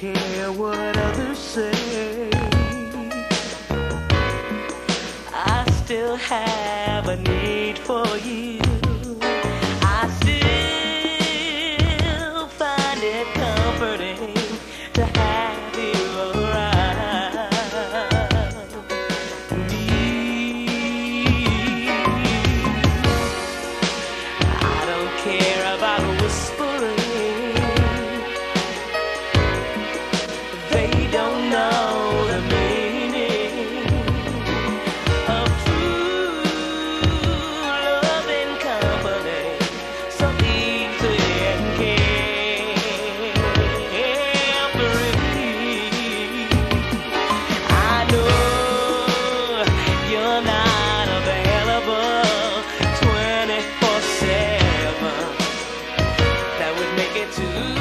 care what others say. I still have a need for you. I still find it comforting to have you around me. I don't care about whispering. They don't know the meaning of true love and company, so easy and carefree. I know you're not available 24/7. That would make it too